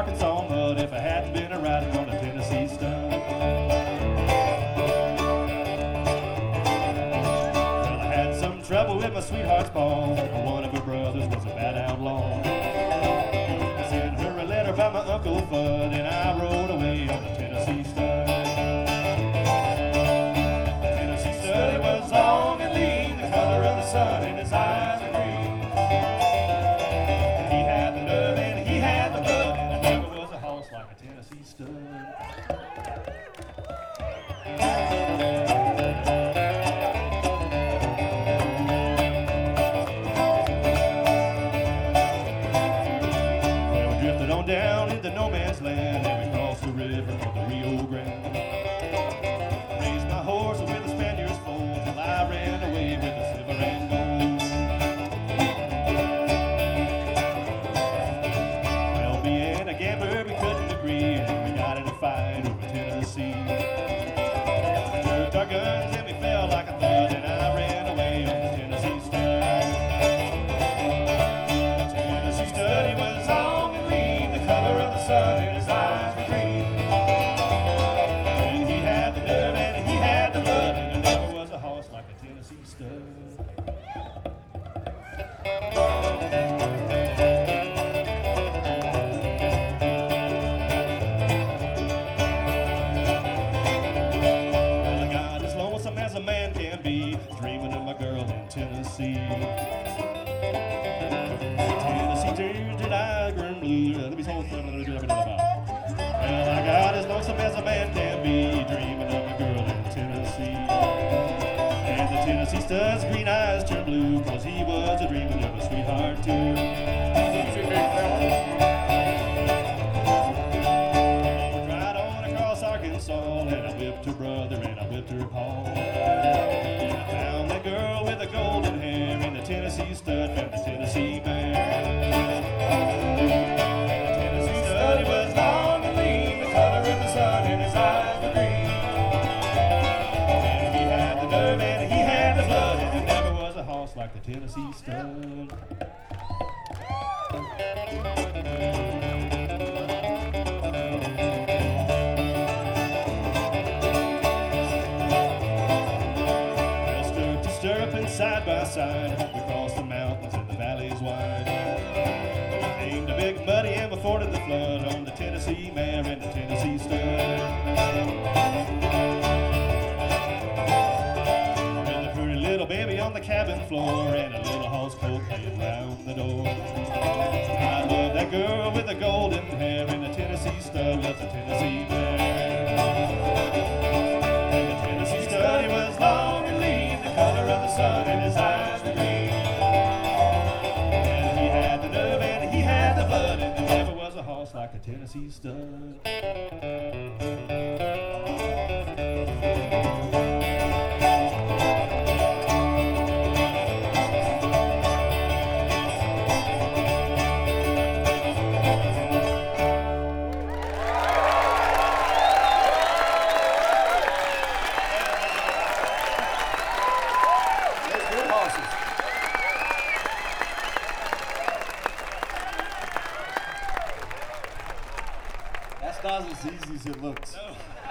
Arkansas mud if I hadn't been a riding on a Tennessee stud. Well, I had some trouble with my sweetheart's paw. One of her brothers was a bad outlaw. I sent her a letter by my Uncle Fudd, and I rode away on the Tennessee stud. The Tennessee stud, he was long and lean, the color of the sun, and his eyes were green. And he had the nerve and he had the blood, and there never was a horse like a Tennessee stud. Down into no man's land, and we crossed the river for the Rio Grande. Raised my horse with the Spaniards foal till I ran away with the silver and gold. Well, being a gambler, we couldn't agree, and we got in a fight over Tennessee. We jerked our guns and we fell like a thud, and I ran away on the Tennessee stud. The Tennessee stud, he was long and lean, the color of the sun, and his eyes were green. And he had the nerve and he had the blood, and there never was a horse like a Tennessee stud. Well, I got as lonesome as a man can be, dreaming of my girl in Tennessee. Tennessee tears that I grin blue. Let me hold well, I got as lonesome as a man can be, dreaming of a girl in Tennessee. And the Tennessee stud's green eyes turned blue, cause he was a dreaming of a sweetheart too. Rode right on across Arkansas, and I whipped her brother and I whipped her paw. And I found that girl with the golden hair, and the Tennessee stud found the Tennessee mare. The Tennessee stud, he was long and lean, the color of the sun, and his eyes were green. And he had the nerve and he had the blood, and there never was a horse like the Tennessee stud. Side by side, we crossed the mountains and the valleys wide. Aimed a big muddy and we forded the flood on the Tennessee mare and the Tennessee stud. With a pretty little baby on the cabin floor and a little horse coat playing round the door. I love that girl with the golden hair, and the Tennessee stud loves the Tennessee mare. And the Tennessee stud, he was long and lean, the color of the sun, and his eyes were green. And he had the nerve and he had the blood, and there never was a horse like a Tennessee stud. That's not as easy as it looks. No.